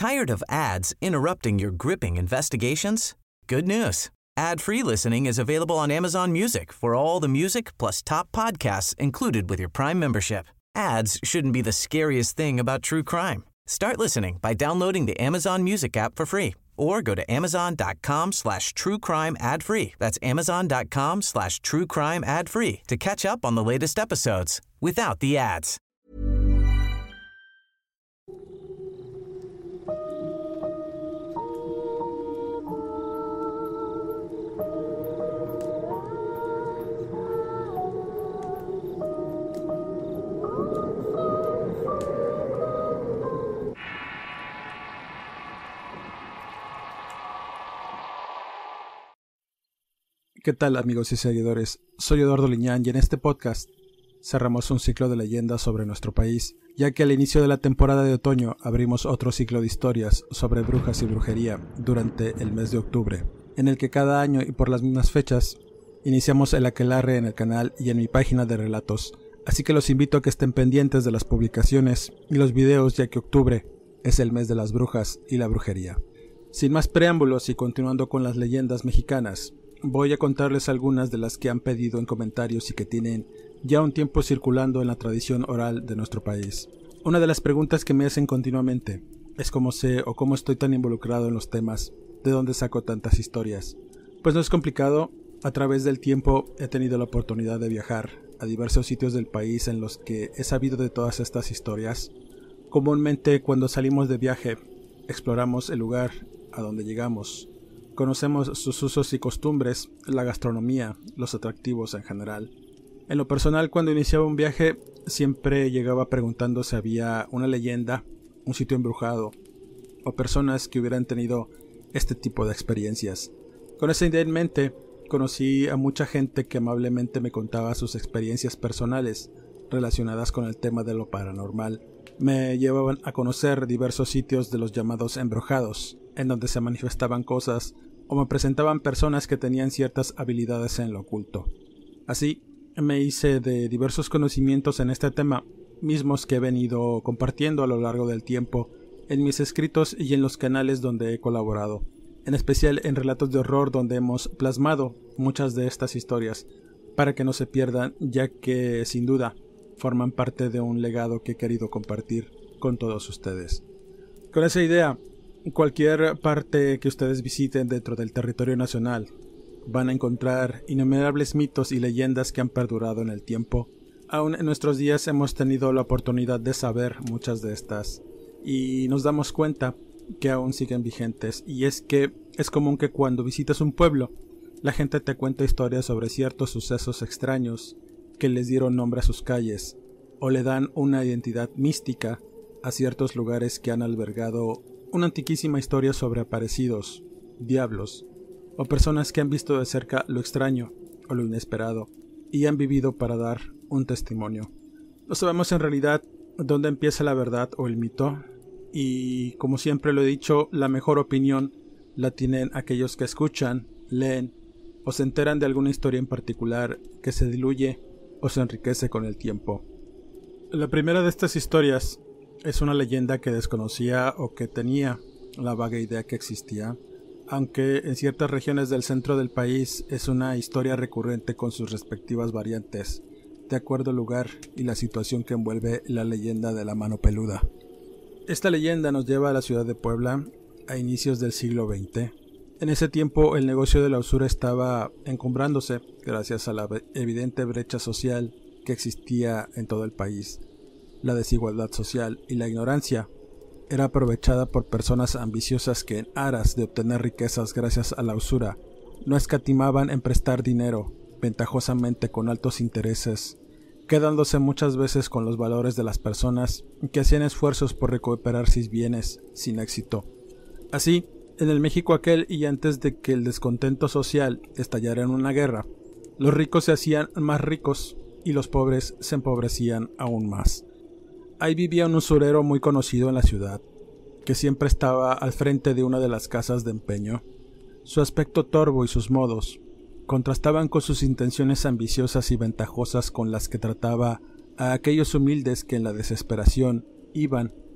Tired of ads interrupting your gripping investigations? Good news. Ad-free listening is available on Amazon Music for all the music plus top podcasts included with your Prime membership. Ads shouldn't be the scariest thing about true crime. Start listening by downloading the Amazon Music app for free or go to amazon.com/truecrime ad-free. That's amazon.com/truecrime ad-free to catch up on the latest episodes without the ads. ¿Qué tal, amigos y seguidores? Soy Eduardo Liñán y en este podcast cerramos un ciclo de leyendas sobre nuestro país, ya que al inicio de la temporada de otoño abrimos otro ciclo de historias sobre brujas y brujería durante el mes de octubre, en el que cada año y por las mismas fechas iniciamos el aquelarre en el canal y en mi página de relatos, así que los invito a que estén pendientes de las publicaciones y los videos, ya que octubre es el mes de las brujas y la brujería. Sin más preámbulos y continuando con las leyendas mexicanas, voy a contarles algunas de las que han pedido en comentarios y que tienen ya un tiempo circulando en la tradición oral de nuestro país. Una de las preguntas que me hacen continuamente es cómo sé o cómo estoy tan involucrado en los temas, de dónde saco tantas historias. Pues no es complicado, a través del tiempo he tenido la oportunidad de viajar a diversos sitios del país en los que he sabido de todas estas historias. Comúnmente cuando salimos de viaje, exploramos el lugar a donde llegamos. Conocemos sus usos y costumbres, la gastronomía, los atractivos en general. En lo personal, cuando iniciaba un viaje, siempre llegaba preguntando si había una leyenda, un sitio embrujado, o personas que hubieran tenido este tipo de experiencias. Con esa idea en mente, conocí a mucha gente que amablemente me contaba sus experiencias personales relacionadas con el tema de lo paranormal. Me llevaban a conocer diversos sitios de los llamados embrujados, en donde se manifestaban cosas o me presentaban personas que tenían ciertas habilidades en lo oculto. Así, me hice de diversos conocimientos en este tema, mismos que he venido compartiendo a lo largo del tiempo en mis escritos y en los canales donde he colaborado, en especial en relatos de horror donde hemos plasmado muchas de estas historias para que no se pierdan, ya que sin duda forman parte de un legado que he querido compartir con todos ustedes. Con esa idea, cualquier parte que ustedes visiten dentro del territorio nacional van a encontrar innumerables mitos y leyendas que han perdurado en el tiempo. Aún en nuestros días hemos tenido la oportunidad de saber muchas de estas y nos damos cuenta que aún siguen vigentes, y es que es común que cuando visitas un pueblo la gente te cuenta historias sobre ciertos sucesos extraños que les dieron nombre a sus calles o le dan una identidad mística a ciertos lugares que han albergado una antiquísima historia sobre aparecidos, diablos o personas que han visto de cerca lo extraño o lo inesperado y han vivido para dar un testimonio. No sabemos en realidad dónde empieza la verdad o el mito, y como siempre lo he dicho, la mejor opinión la tienen aquellos que escuchan, leen o se enteran de alguna historia en particular que se diluye o se enriquece con el tiempo. La primera de estas historias es una leyenda que desconocía o que tenía la vaga idea que existía, aunque en ciertas regiones del centro del país es una historia recurrente con sus respectivas variantes, de acuerdo al lugar y la situación que envuelve la leyenda de la mano peluda. Esta leyenda nos lleva a la ciudad de Puebla a inicios del siglo XX. En ese tiempo el negocio de la usura estaba encumbrándose gracias a la evidente brecha social que existía en todo el país. La desigualdad social y la ignorancia era aprovechada por personas ambiciosas que en aras de obtener riquezas gracias a la usura no escatimaban en prestar dinero ventajosamente con altos intereses, quedándose muchas veces con los valores de las personas que hacían esfuerzos por recuperar sus bienes sin éxito. Así, en el México aquel y antes de que el descontento social estallara en una guerra, los ricos se hacían más ricos y los pobres se empobrecían aún más. Ahí vivía un usurero muy conocido en la ciudad, que siempre estaba al frente de una de las casas de empeño. Su aspecto torvo y sus modos contrastaban con sus intenciones ambiciosas y ventajosas con las que trataba a aquellos humildes que en la desesperación iban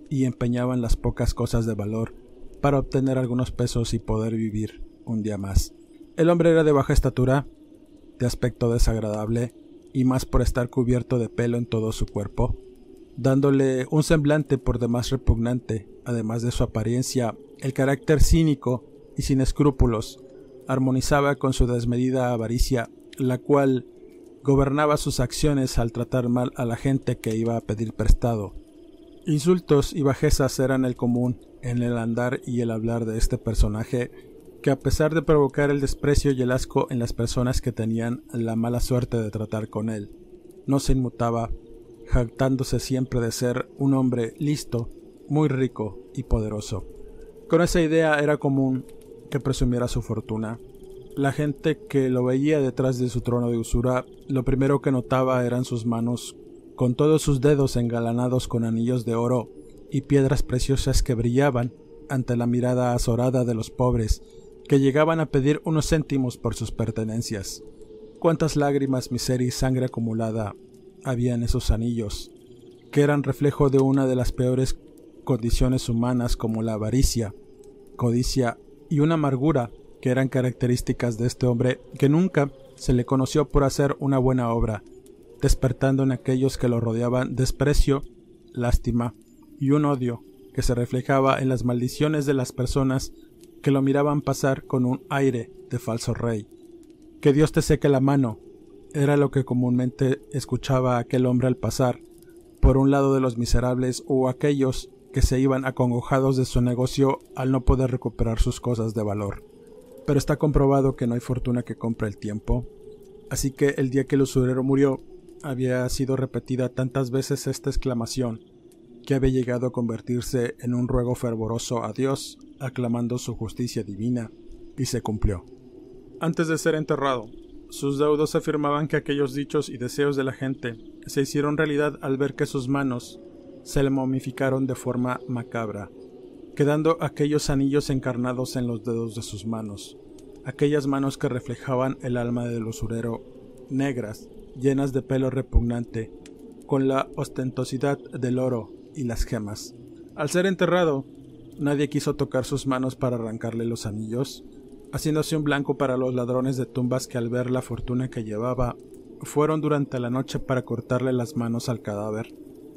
y empeñaban las pocas cosas de valor para obtener algunos pesos y poder vivir un día más. El hombre era de baja estatura, de aspecto desagradable y más por estar cubierto de pelo en todo su cuerpo, dándole un semblante por demás repugnante. Además de su apariencia, el carácter cínico y sin escrúpulos armonizaba con su desmedida avaricia, la cual gobernaba sus acciones al tratar mal a la gente que iba a pedir prestado. Insultos y bajezas eran el común en el andar y el hablar de este personaje, que a pesar de provocar el desprecio y el asco en las personas que tenían la mala suerte de tratar con él, no se inmutaba, jactándose siempre de ser un hombre listo, muy rico y poderoso. Con esa idea era común que presumiera su fortuna. La gente que lo veía detrás de su trono de usura, lo primero que notaba eran sus manos, con todos sus dedos engalanados con anillos de oro y piedras preciosas que brillaban ante la mirada azorada de los pobres, que llegaban a pedir unos céntimos por sus pertenencias. Cuántas lágrimas, miseria y sangre acumulada había en esos anillos, que eran reflejo de una de las peores condiciones humanas, como la avaricia, codicia y una amargura que eran características de este hombre, que nunca se le conoció por hacer una buena obra, despertando en aquellos que lo rodeaban desprecio, lástima y un odio que se reflejaba en las maldiciones de las personas que lo miraban pasar con un aire de falso rey. Que Dios te seque la mano, era lo que comúnmente escuchaba aquel hombre al pasar por un lado de los miserables o aquellos que se iban acongojados de su negocio al no poder recuperar sus cosas de valor. Pero está comprobado que no hay fortuna que compre el tiempo, así que el día que el usurero murió, había sido repetida tantas veces esta exclamación, que había llegado a convertirse en un ruego fervoroso a Dios, aclamando su justicia divina, y se cumplió. Antes de ser enterrado, sus deudos afirmaban que aquellos dichos y deseos de la gente se hicieron realidad al ver que sus manos se le momificaron de forma macabra, quedando aquellos anillos encarnados en los dedos de sus manos, aquellas manos que reflejaban el alma del usurero, negras, llenas de pelo repugnante, con la ostentosidad del oro y las gemas. Al ser enterrado, nadie quiso tocar sus manos para arrancarle los anillos, haciéndose un blanco para los ladrones de tumbas que al ver la fortuna que llevaba, fueron durante la noche para cortarle las manos al cadáver.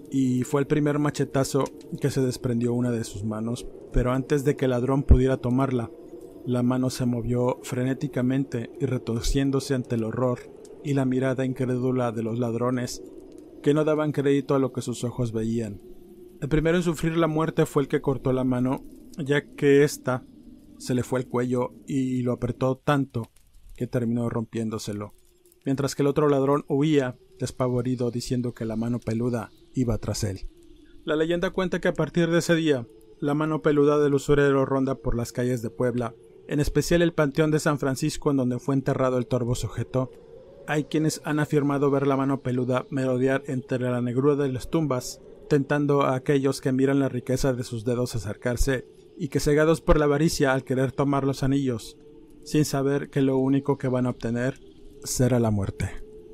Y fue el primer machetazo que se desprendió una de sus manos, pero antes de que el ladrón pudiera tomarla, la mano se movió frenéticamente y retorciéndose ante el horror y la mirada incrédula de los ladrones, que no daban crédito a lo que sus ojos veían. El primero en sufrir la muerte fue el que cortó la mano, ya que ésta se le fue al cuello y lo apretó tanto que terminó rompiéndoselo, mientras que el otro ladrón huía despavorido diciendo que la mano peluda iba tras él. La leyenda cuenta que a partir de ese día, la mano peluda del usurero ronda por las calles de Puebla, en especial el Panteón de San Francisco en donde fue enterrado el torvo sujeto. Hay quienes han afirmado ver la mano peluda merodear entre la negrura de las tumbas, tentando a aquellos que miran la riqueza de sus dedos acercarse, y que cegados por la avaricia al querer tomar los anillos, sin saber que lo único que van a obtener será la muerte.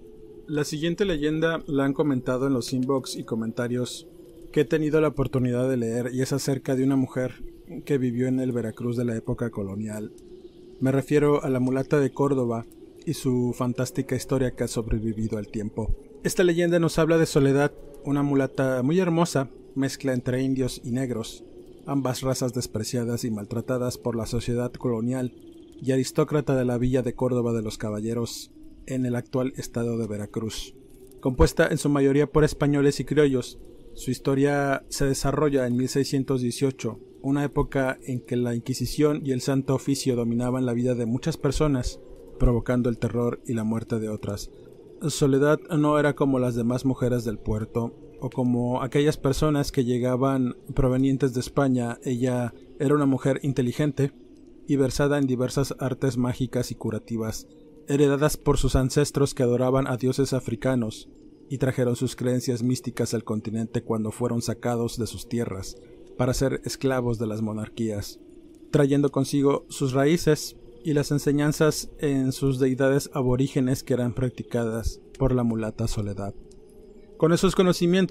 La siguiente leyenda la han comentado en los inbox y comentarios que he tenido la oportunidad de leer, y es acerca de una mujer que vivió en el Veracruz de la época colonial. Me refiero a la mulata de Córdoba y su fantástica historia que ha sobrevivido al tiempo. Esta leyenda nos habla de Soledad, una mulata muy hermosa, mezcla entre indios y negros, ambas razas despreciadas y maltratadas por la sociedad colonial y aristócrata de la villa de Córdoba de los Caballeros, en el actual estado de Veracruz. Compuesta en su mayoría por españoles y criollos, su historia se desarrolla en 1618, una época en que la Inquisición y el Santo Oficio dominaban la vida de muchas personas, provocando el terror y la muerte de otras. Soledad no era como las demás mujeres del puerto, o como aquellas personas que llegaban provenientes de España. Ella era una mujer inteligente y versada en diversas artes mágicas y curativas, heredadas por sus ancestros que adoraban a dioses africanos y trajeron sus creencias místicas al continente cuando fueron sacados de sus tierras para ser esclavos de las monarquías, trayendo consigo sus raíces y las enseñanzas en sus deidades aborígenes que eran practicadas por la mulata Soledad. Con esos conocimientos,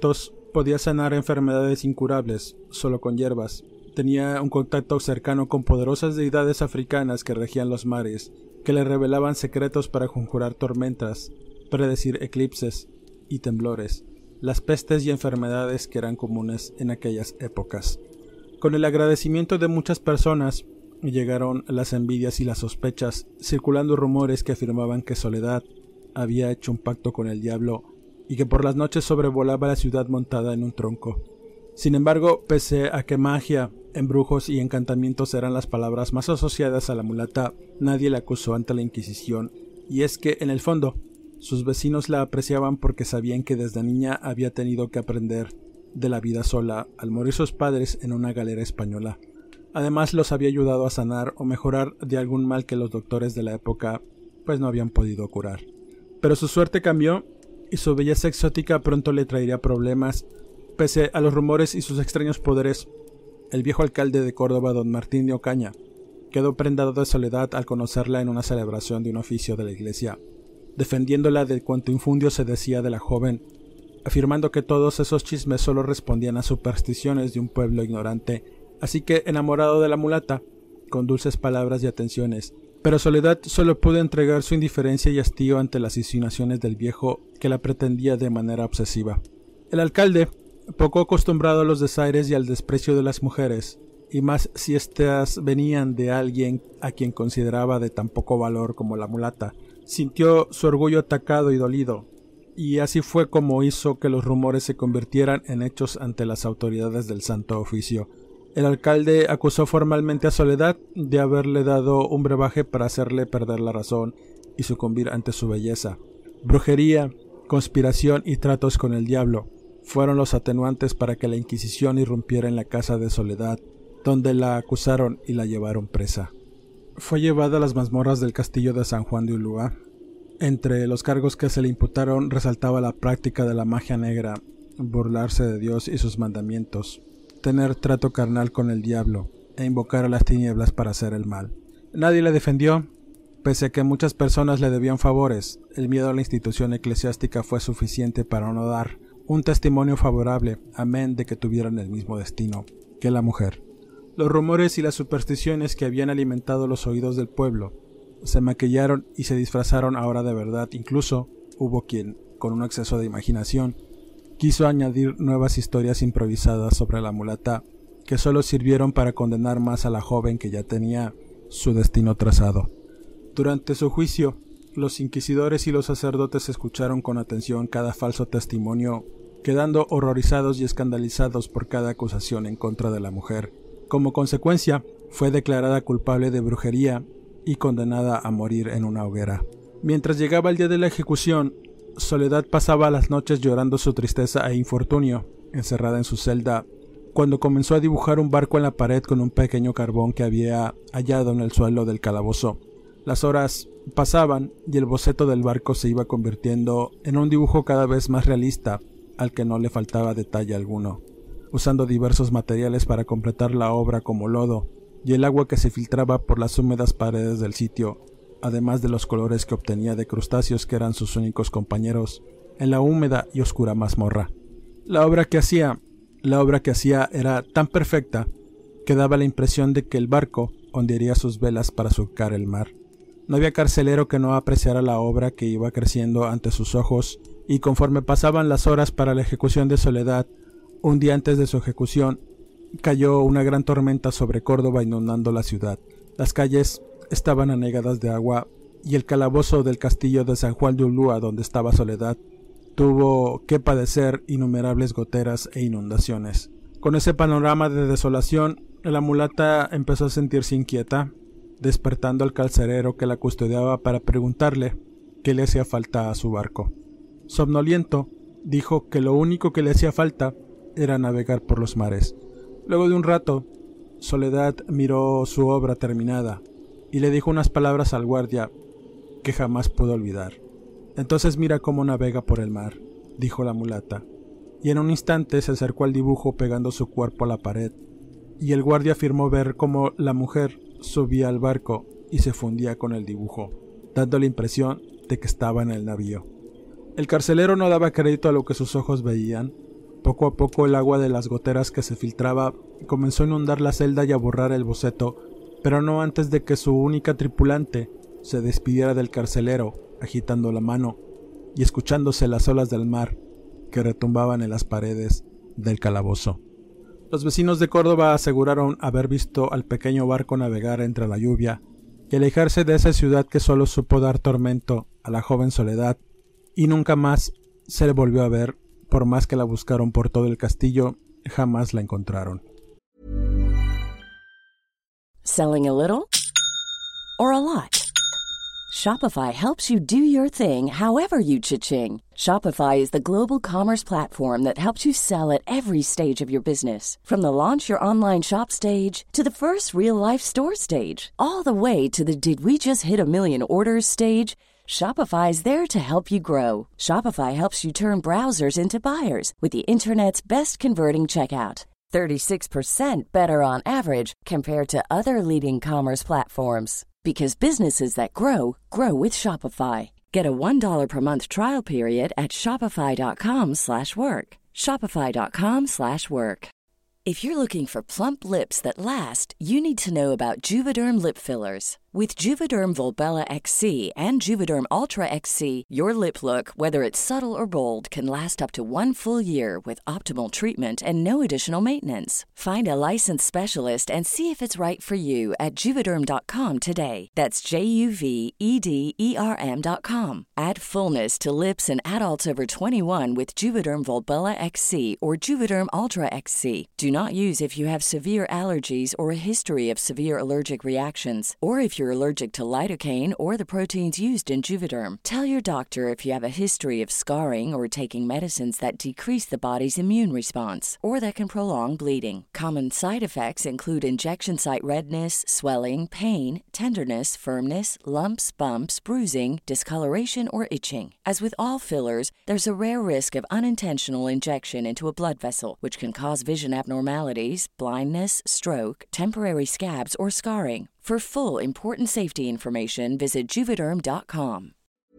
podía sanar enfermedades incurables solo con hierbas. Tenía un contacto cercano con poderosas deidades africanas que regían los mares, que le revelaban secretos para conjurar tormentas, predecir eclipses y temblores, las pestes y enfermedades que eran comunes en aquellas épocas. Con el agradecimiento de muchas personas, llegaron las envidias y las sospechas, circulando rumores que afirmaban que Soledad había hecho un pacto con el diablo y que por las noches sobrevolaba la ciudad montada en un tronco. Sin embargo, pese a que magia, embrujos y encantamientos eran las palabras más asociadas a la mulata, nadie la acusó ante la Inquisición, y es que, en el fondo, sus vecinos la apreciaban porque sabían que desde niña había tenido que aprender de la vida sola al morir sus padres en una galera española. Además, los había ayudado a sanar o mejorar de algún mal que los doctores de la época pues no habían podido curar. Pero su suerte cambió y su belleza exótica pronto le traería problemas. Pese a los rumores y sus extraños poderes, el viejo alcalde de Córdoba, don Martín de Ocaña, quedó prendado de Soledad al conocerla en una celebración de un oficio de la iglesia, defendiéndola de cuanto infundio se decía de la joven, afirmando que todos esos chismes solo respondían a supersticiones de un pueblo ignorante. Así que, enamorado de la mulata, con dulces palabras y atenciones, pero Soledad solo pudo entregar su indiferencia y hastío ante las insinuaciones del viejo que la pretendía de manera obsesiva. El alcalde, poco acostumbrado a los desaires y al desprecio de las mujeres, y más si éstas venían de alguien a quien consideraba de tan poco valor como la mulata, sintió su orgullo atacado y dolido, y así fue como hizo que los rumores se convirtieran en hechos ante las autoridades del Santo Oficio. El alcalde acusó formalmente a Soledad de haberle dado un brebaje para hacerle perder la razón y sucumbir ante su belleza. Brujería, conspiración y tratos con el diablo fueron los atenuantes para que la Inquisición irrumpiera en la casa de Soledad, donde la acusaron y la llevaron presa. Fue llevada a las mazmorras del castillo de San Juan de Ulúa. Entre los cargos que se le imputaron resaltaba la práctica de la magia negra, burlarse de Dios y sus mandamientos, tener trato carnal con el diablo e invocar a las tinieblas para hacer el mal. Nadie le defendió, pese a que muchas personas le debían favores. El miedo a la institución eclesiástica fue suficiente para no dar un testimonio favorable, amén de que tuvieran el mismo destino que la mujer. Los rumores y las supersticiones que habían alimentado los oídos del pueblo se maquillaron y se disfrazaron ahora de verdad. Incluso hubo quien, con un exceso de imaginación, quiso añadir nuevas historias improvisadas sobre la mulata que solo sirvieron para condenar más a la joven que ya tenía su destino trazado. Durante su juicio, los inquisidores y los sacerdotes escucharon con atención cada falso testimonio, quedando horrorizados y escandalizados por cada acusación en contra de la mujer. Como consecuencia, fue declarada culpable de brujería y condenada a morir en una hoguera. Mientras llegaba el día de la ejecución, Soledad pasaba las noches llorando su tristeza e infortunio, encerrada en su celda, cuando comenzó a dibujar un barco en la pared con un pequeño carbón que había hallado en el suelo del calabozo. Las horas pasaban y el boceto del barco se iba convirtiendo en un dibujo cada vez más realista, al que no le faltaba detalle alguno, usando diversos materiales para completar la obra como lodo y el agua que se filtraba por las húmedas paredes del sitio, además de los colores que obtenía de crustáceos que eran sus únicos compañeros en la húmeda y oscura mazmorra. La obra que hacía era tan perfecta que daba la impresión de que el barco ondearía sus velas para surcar el mar. No había carcelero que no apreciara la obra que iba creciendo ante sus ojos, y conforme pasaban las horas para la ejecución de Soledad, un día antes de su ejecución, cayó una gran tormenta sobre Córdoba inundando la ciudad. Las calles estaban anegadas de agua y el calabozo del castillo de San Juan de Ulúa, donde estaba Soledad, tuvo que padecer innumerables goteras e inundaciones. Con ese panorama de desolación, la mulata empezó a sentirse inquieta, despertando al calcerero que la custodiaba para preguntarle qué le hacía falta a su barco. Somnoliento, dijo que lo único que le hacía falta era navegar por los mares. Luego de un rato, Soledad miró su obra terminada y le dijo unas palabras al guardia que jamás pudo olvidar. «Entonces mira cómo navega por el mar», dijo la mulata, y en un instante se acercó al dibujo pegando su cuerpo a la pared, y el guardia afirmó ver cómo la mujer subía al barco y se fundía con el dibujo, dando la impresión de que estaba en el navío. El carcelero no daba crédito a lo que sus ojos veían, Poco a poco el agua de las goteras que se filtraba comenzó a inundar la celda y a borrar el boceto, pero no antes de que su única tripulante se despidiera del carcelero, agitando la mano y escuchándose las olas del mar que retumbaban en las paredes del calabozo. Los vecinos de Córdoba aseguraron haber visto al pequeño barco navegar entre la lluvia y alejarse de esa ciudad que solo supo dar tormento a la joven Soledad, y nunca más se le volvió a ver. Por más que la buscaron por todo el castillo, jamás la encontraron. Selling a little or a lot? Shopify helps you do your thing however you cha-ching. Shopify is the global commerce platform that helps you sell at every stage of your business. From the launch your online shop stage to the first real-life store stage, all the way to the did we just hit a million orders stage. Shopify is there to help you grow. Shopify helps you turn browsers into buyers with the internet's best converting checkout. 36% better on average compared to other leading commerce platforms. Because businesses that grow, grow with Shopify. Get a $1 per month trial period at shopify.com/work. Shopify.com/work. If you're looking for plump lips that last, you need to know about Juvederm lip fillers. With Juvederm Volbella XC and Juvederm Ultra XC, your lip look, whether it's subtle or bold, can last up to 1 full year with optimal treatment and no additional maintenance. Find a licensed specialist and see if it's right for you at Juvederm.com today. That's JUVEDERM.com. Add fullness to lips in adults over 21 with Juvederm Volbella XC or Juvederm Ultra XC. Do not use if you have severe allergies or a history of severe allergic reactions, or if you're allergic to lidocaine or the proteins used in Juvederm. Tell your doctor if you have a history of scarring or taking medicines that decrease the body's immune response or that can prolong bleeding. Common side effects include injection site redness, swelling, pain, tenderness, firmness, lumps, bumps, bruising, discoloration, or itching. As with all fillers, there's a rare risk of unintentional injection into a blood vessel, which can cause vision abnormalities, blindness, stroke, temporary scabs, or scarring. For full important safety information, visit Juvederm.com.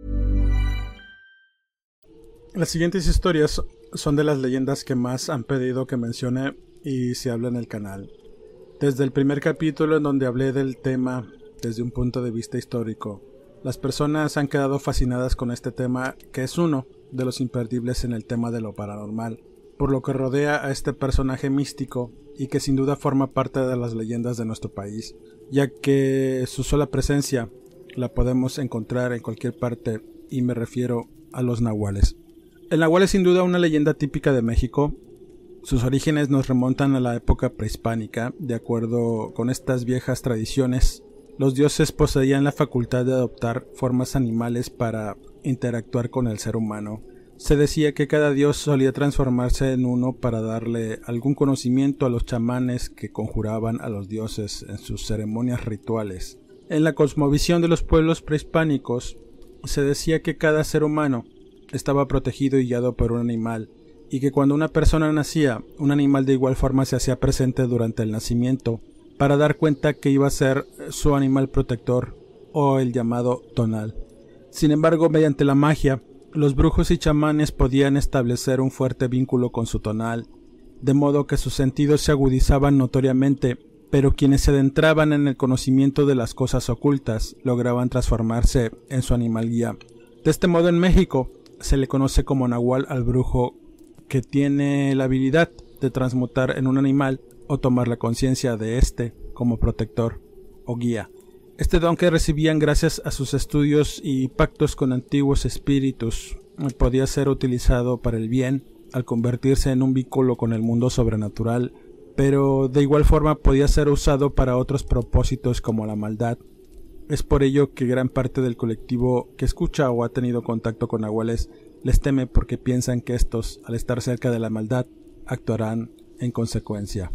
Las siguientes historias son de las leyendas que más han pedido que mencione y se habla en el canal. Desde el primer capítulo en donde hablé del tema desde un punto de vista histórico, las personas han quedado fascinadas con este tema, que es uno de los imperdibles en el tema de lo paranormal, por lo que rodea a este personaje místico y que sin duda forma parte de las leyendas de nuestro país, ya que su sola presencia la podemos encontrar en cualquier parte, y me refiero a los nahuales. El nahual es sin duda una leyenda típica de México. Sus orígenes nos remontan a la época prehispánica. De acuerdo con estas viejas tradiciones, los dioses poseían la facultad de adoptar formas animales para interactuar con el ser humano. Se decía que cada dios solía transformarse en uno para darle algún conocimiento a los chamanes que conjuraban a los dioses en sus ceremonias rituales. En la cosmovisión de los pueblos prehispánicos, se decía que cada ser humano estaba protegido y guiado por un animal, y que cuando una persona nacía, un animal de igual forma se hacía presente durante el nacimiento, para dar cuenta que iba a ser su animal protector, o el llamado tonal. Sin embargo, mediante la magia, los brujos y chamanes podían establecer un fuerte vínculo con su tonal, de modo que sus sentidos se agudizaban notoriamente, pero quienes se adentraban en el conocimiento de las cosas ocultas lograban transformarse en su animal guía. De este modo, en México se le conoce como nahual al brujo que tiene la habilidad de transmutar en un animal o tomar la conciencia de éste como protector o guía. Este don que recibían gracias a sus estudios y pactos con antiguos espíritus podía ser utilizado para el bien al convertirse en un vínculo con el mundo sobrenatural, pero de igual forma podía ser usado para otros propósitos como la maldad. Es por ello que gran parte del colectivo que escucha o ha tenido contacto con nahuales les teme, porque piensan que estos, al estar cerca de la maldad, actuarán en consecuencia.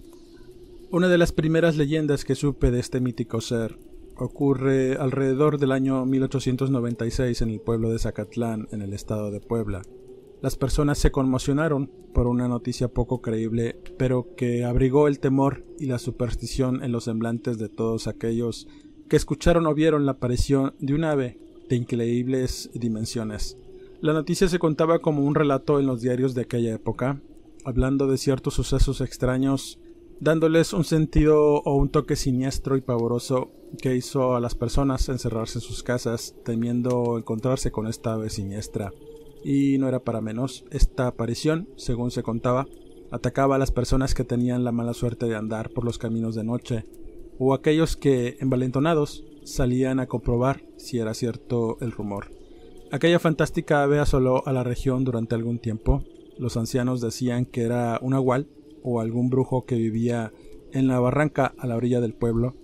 Una de las primeras leyendas que supe de este mítico ser ocurre alrededor del año 1896 en el pueblo de Zacatlán, en el estado de Puebla. Las personas se conmocionaron por una noticia poco creíble, pero que abrigó el temor y la superstición en los semblantes de todos aquellos que escucharon o vieron la aparición de un ave de increíbles dimensiones. La noticia se contaba como un relato en los diarios de aquella época, hablando de ciertos sucesos extraños, dándoles un sentido o un toque siniestro y pavoroso que hizo a las personas encerrarse en sus casas temiendo encontrarse con esta ave siniestra. Y no era para menos, esta aparición, según se contaba, atacaba a las personas que tenían la mala suerte de andar por los caminos de noche, o aquellos que, envalentonados, salían a comprobar si era cierto el rumor. Aquella fantástica ave asoló a la región durante algún tiempo. Los ancianos decían que era un nahual o algún brujo que vivía en la barranca a la orilla del pueblo,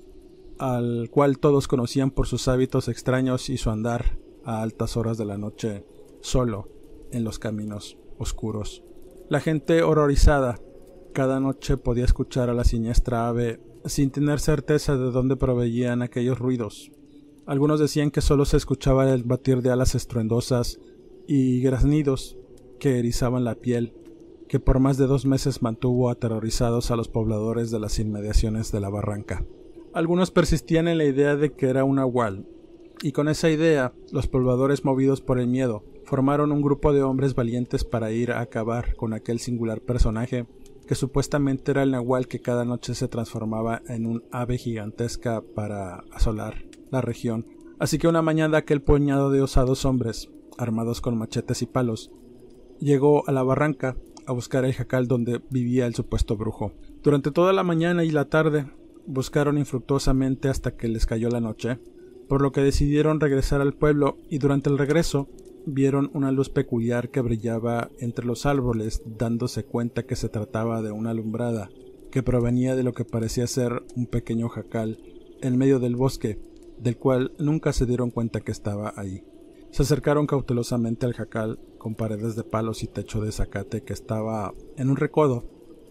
al cual todos conocían por sus hábitos extraños y su andar a altas horas de la noche solo en los caminos oscuros. La gente horrorizada cada noche podía escuchar a la siniestra ave sin tener certeza de dónde provenían aquellos ruidos. Algunos decían que solo se escuchaba el batir de alas estruendosas y graznidos que erizaban la piel, que por más de 2 meses mantuvo aterrorizados a los pobladores de las inmediaciones de la barranca. Algunos persistían en la idea de que era un nahual, y con esa idea, los pobladores, movidos por el miedo, formaron un grupo de hombres valientes para ir a acabar con aquel singular personaje, que supuestamente era el nahual que cada noche se transformaba en un ave gigantesca para asolar la región. Así que una mañana aquel puñado de osados hombres, armados con machetes y palos, llegó a la barranca a buscar el jacal donde vivía el supuesto brujo. Durante toda la mañana y la tarde buscaron infructuosamente hasta que les cayó la noche, por lo que decidieron regresar al pueblo, y durante el regreso vieron una luz peculiar que brillaba entre los árboles, dándose cuenta que se trataba de una alumbrada que provenía de lo que parecía ser un pequeño jacal en medio del bosque, del cual nunca se dieron cuenta que estaba ahí. Se acercaron cautelosamente al jacal con paredes de palos y techo de zacate que estaba en un recodo,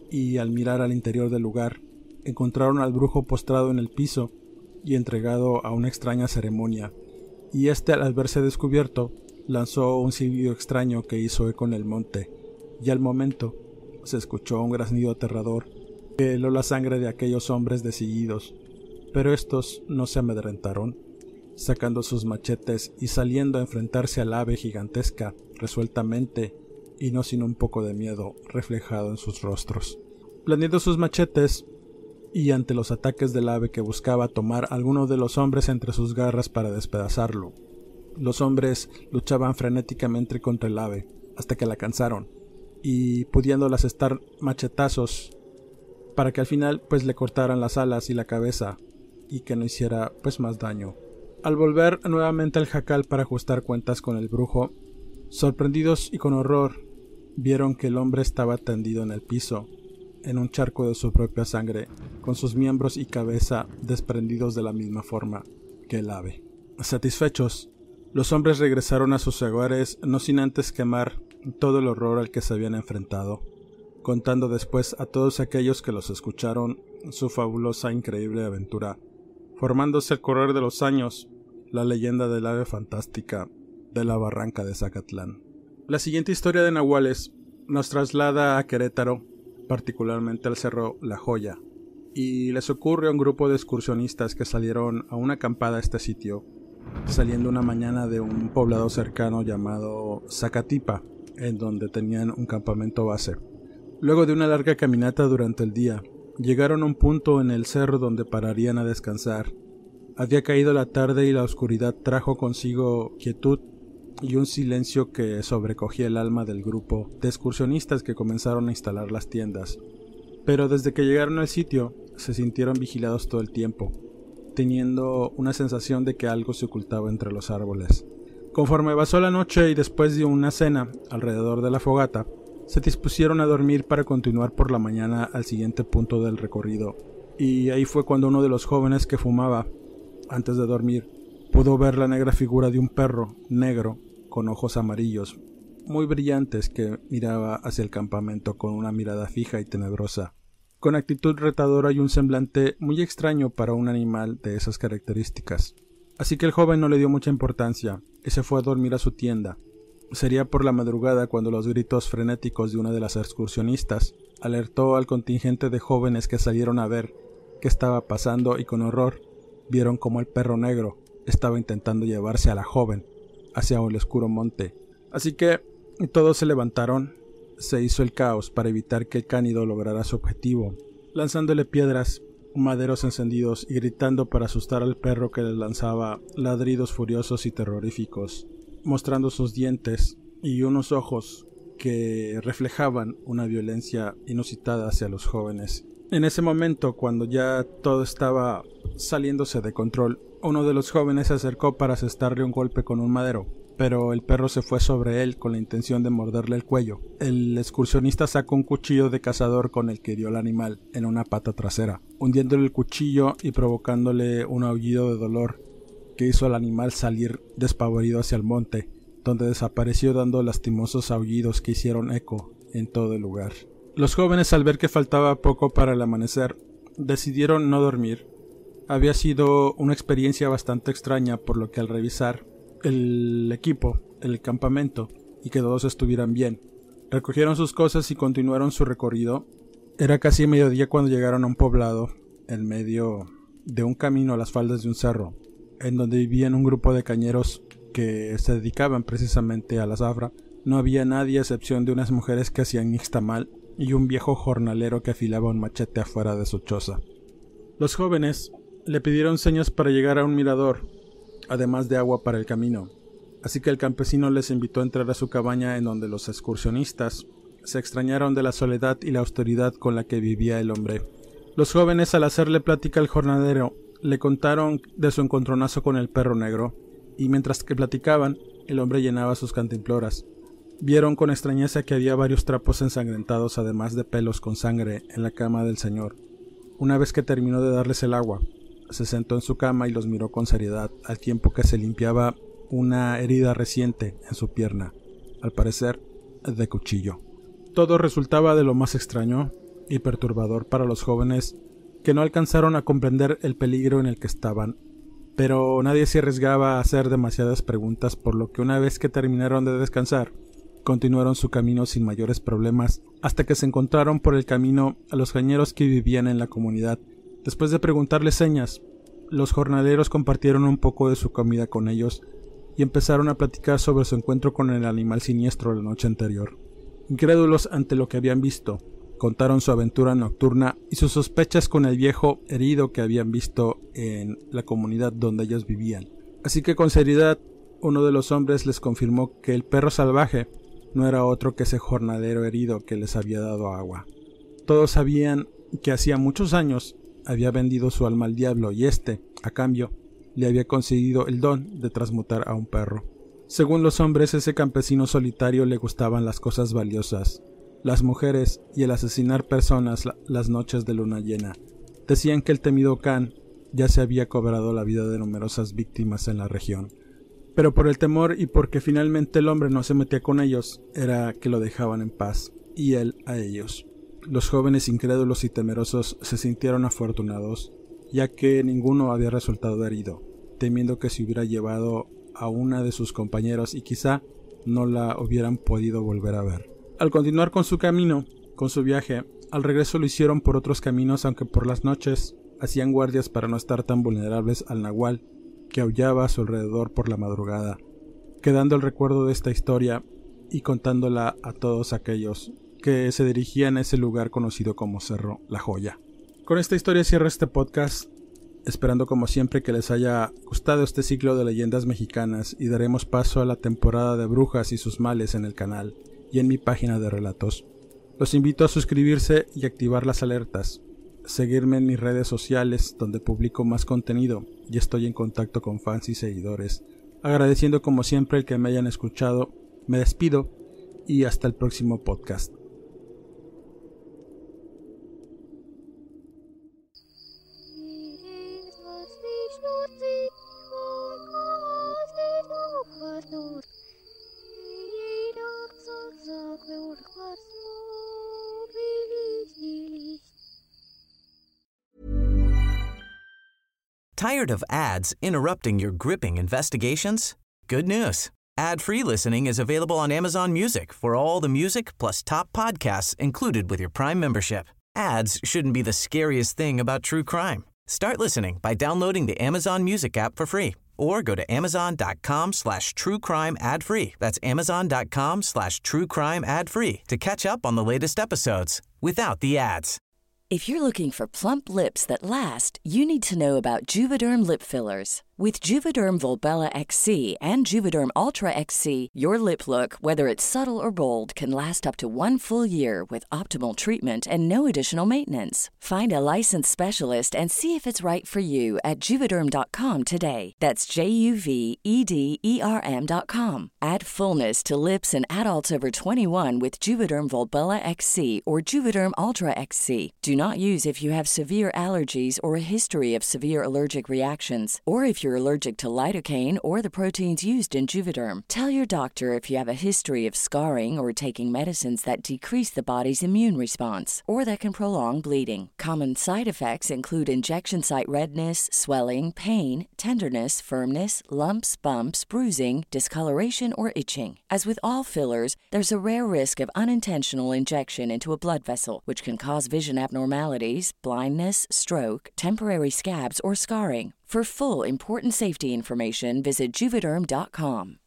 y al mirar al interior del lugar encontraron al brujo postrado en el piso y entregado a una extraña ceremonia, y éste, al verse descubierto, lanzó un silbido extraño que hizo eco en el monte, y al momento se escuchó un graznido aterrador que heló la sangre de aquellos hombres decididos, pero estos no se amedrentaron, sacando sus machetes y saliendo a enfrentarse al ave gigantesca resueltamente y no sin un poco de miedo reflejado en sus rostros. Blandiendo sus machetes y ante los ataques del ave que buscaba tomar a alguno de los hombres entre sus garras para despedazarlo, los hombres luchaban frenéticamente contra el ave hasta que la cansaron, y pudiéndolas estar machetazos para que al final pues le cortaran las alas y la cabeza y que no hiciera pues más daño. Al volver nuevamente al jacal para ajustar cuentas con el brujo, sorprendidos y con horror, vieron que el hombre estaba tendido en el piso, en un charco de su propia sangre, con sus miembros y cabeza desprendidos de la misma forma que el ave. Satisfechos, los hombres regresaron a sus hogares, no sin antes quemar todo el horror al que se habían enfrentado, contando después a todos aquellos que los escucharon su fabulosa e increíble aventura, formándose al correr de los años la leyenda del ave fantástica de la barranca de Zacatlán. La siguiente historia de nahuales nos traslada a Querétaro, particularmente al cerro La Joya, y les ocurre a un grupo de excursionistas que salieron a una acampada a este sitio, saliendo una mañana de un poblado cercano llamado Zacatipa, en donde tenían un campamento base. Luego de una larga caminata durante el día, llegaron a un punto en el cerro donde pararían a descansar. Había caído la tarde y la oscuridad trajo consigo quietud y un silencio que sobrecogía el alma del grupo de excursionistas que comenzaron a instalar las tiendas. Pero desde que llegaron al sitio, se sintieron vigilados todo el tiempo, teniendo una sensación de que algo se ocultaba entre los árboles. Conforme pasó la noche y después de una cena alrededor de la fogata, se dispusieron a dormir para continuar por la mañana al siguiente punto del recorrido, y ahí fue cuando uno de los jóvenes que fumaba, antes de dormir, pudo ver la negra figura de un perro negro con ojos amarillos, muy brillantes, que miraba hacia el campamento con una mirada fija y tenebrosa, con actitud retadora y un semblante muy extraño para un animal de esas características. Así que el joven no le dio mucha importancia y se fue a dormir a su tienda. Sería por la madrugada cuando los gritos frenéticos de una de las excursionistas alertó al contingente de jóvenes que salieron a ver qué estaba pasando, y con horror vieron cómo el perro negro estaba intentando llevarse a la joven hacia el oscuro monte. Así que todos se levantaron se hizo el caos para evitar que el cánido lograra su objetivo, lanzándole piedras, maderos encendidos y gritando para asustar al perro, que le lanzaba ladridos furiosos y terroríficos, mostrando sus dientes y unos ojos que reflejaban una violencia inusitada hacia los jóvenes. En ese momento, cuando ya todo estaba saliéndose de control, uno de los jóvenes se acercó para asestarle un golpe con un madero, pero el perro se fue sobre él con la intención de morderle el cuello. El excursionista sacó un cuchillo de cazador con el que hirió al animal en una pata trasera, hundiéndole el cuchillo y provocándole un aullido de dolor que hizo al animal salir despavorido hacia el monte, donde desapareció dando lastimosos aullidos que hicieron eco en todo el lugar. Los jóvenes, al ver que faltaba poco para el amanecer, decidieron no dormir. Había sido una experiencia bastante extraña, por lo que al revisar el equipo, el campamento, y que todos estuvieran bien, recogieron sus cosas y continuaron su recorrido. Era casi mediodía cuando llegaron a un poblado en medio de un camino a las faldas de un cerro, en donde vivían un grupo de cañeros que se dedicaban precisamente a la zafra. No había nadie a excepción de unas mujeres que hacían nixtamal y un viejo jornalero que afilaba un machete afuera de su choza. Los jóvenes le pidieron señas para llegar a un mirador, además de agua para el camino, así que el campesino les invitó a entrar a su cabaña, en donde los excursionistas se extrañaron de la soledad y la austeridad con la que vivía el hombre. Los jóvenes, al hacerle plática al jornalero, le contaron de su encontronazo con el perro negro, y mientras que platicaban, el hombre llenaba sus cantimploras. Vieron con extrañeza que había varios trapos ensangrentados, además de pelos con sangre, en la cama del señor. Una vez que terminó de darles el agua, se sentó en su cama y los miró con seriedad, al tiempo que se limpiaba una herida reciente en su pierna, al parecer de cuchillo. Todo resultaba de lo más extraño y perturbador para los jóvenes, que no alcanzaron a comprender el peligro en el que estaban, pero nadie se arriesgaba a hacer demasiadas preguntas, por lo que una vez que terminaron de descansar, continuaron su camino sin mayores problemas, hasta que se encontraron por el camino a los cañeros que vivían en la comunidad. Después de preguntarles señas, los jornaleros compartieron un poco de su comida con ellos y empezaron a platicar sobre su encuentro con el animal siniestro la noche anterior. Incrédulos ante lo que habían visto, contaron su aventura nocturna y sus sospechas con el viejo herido que habían visto en la comunidad donde ellos vivían. Así que con seriedad, uno de los hombres les confirmó que el perro salvaje no era otro que ese jornalero herido que les había dado agua. Todos sabían que hacía muchos años había vendido su alma al diablo, y éste, a cambio, le había concedido el don de transmutar a un perro. Según los hombres, ese campesino solitario le gustaban las cosas valiosas, las mujeres y el asesinar personas las noches de luna llena. Decían que el temido Khan ya se había cobrado la vida de numerosas víctimas en la región, pero por el temor y porque finalmente el hombre no se metía con ellos, era que lo dejaban en paz, y él a ellos. Los jóvenes incrédulos y temerosos se sintieron afortunados, ya que ninguno había resultado herido, temiendo que se hubiera llevado a una de sus compañeros y quizá no la hubieran podido volver a ver. Al continuar con su camino, con su viaje, al regreso lo hicieron por otros caminos, aunque por las noches hacían guardias para no estar tan vulnerables al nahual que aullaba a su alrededor por la madrugada, quedando el recuerdo de esta historia y contándola a todos aquellos que se dirigían a ese lugar conocido como Cerro La Joya. Con esta historia cierro este podcast, esperando como siempre que les haya gustado este ciclo de leyendas mexicanas, y daremos paso a la temporada de brujas y sus males en el canal y en mi página de relatos. Los invito a suscribirse y activar las alertas, seguirme en mis redes sociales donde publico más contenido y estoy en contacto con fans y seguidores. Agradeciendo como siempre el que me hayan escuchado, me despido y hasta el próximo podcast. Tired of ads interrupting your gripping investigations? Good news. Ad-free listening is available on Amazon Music for all the music plus top podcasts included with your Prime membership. Ads shouldn't be the scariest thing about true crime. Start listening by downloading the Amazon Music app for free Or go to amazon.com/truecrime ad-free. That's amazon.com/truecrime ad-free to catch up on the latest episodes without the ads. If you're looking for plump lips that last, you need to know about Juvederm lip fillers. With Juvederm Volbella XC and Juvederm Ultra XC, your lip look, whether it's subtle or bold, can last up to 1 full year with optimal treatment and no additional maintenance. Find a licensed specialist and see if it's right for you at Juvederm.com today. That's JUVEDERM.com. Add fullness to lips in adults over 21 with Juvederm Volbella XC or Juvederm Ultra XC. Do not use if you have severe allergies or a history of severe allergic reactions, or if you're allergic to lidocaine or the proteins used in Juvederm. Tell your doctor if you have a history of scarring or taking medicines that decrease the body's immune response or that can prolong bleeding. Common side effects include injection site redness, swelling, pain, tenderness, firmness, lumps, bumps, bruising, discoloration, or itching. As with all fillers, there's a rare risk of unintentional injection into a blood vessel, which can cause vision abnormalities, blindness, stroke, temporary scabs, or scarring. For full, important safety information, visit Juvederm.com.